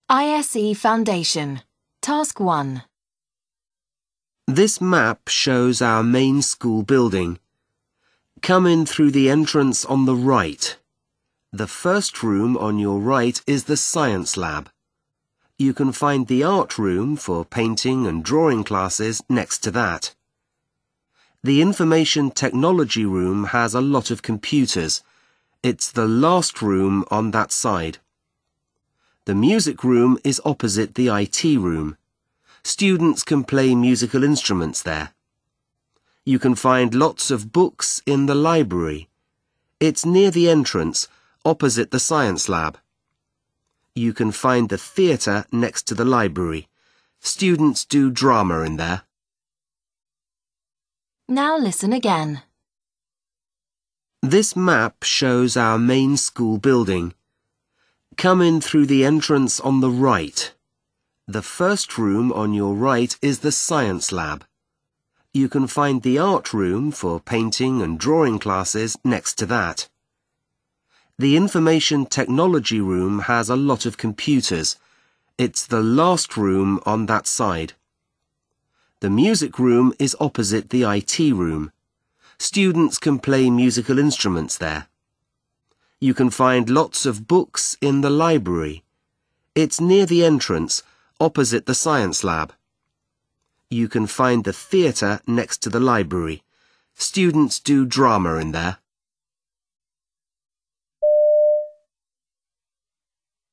ISE Foundation. Task 1. This map shows our main school building. Come in through the entrance on the right. The first room on your right is the science lab. You can find the art room for painting and drawing classes next to that. The information technology room has a lot of computers. It's the last room on that side. The music room is opposite the IT room. Students can play musical instruments there. You can find lots of books in the library. It's near the entrance, opposite the science lab. You can find the theatre next to the library. Students do drama in there. Now listen again. This map shows our main school building. Come in through the entrance on the right. The first room on your right is the science lab. You can find the art room for painting and drawing classes next to that. The information technology room has a lot of computers. It's the last room on that side. The music room is opposite the IT room. Students can play musical instruments there. You can find lots of books in the library. It's near the entrance, opposite the science lab. You can find the theatre next to the library. Students do drama in there.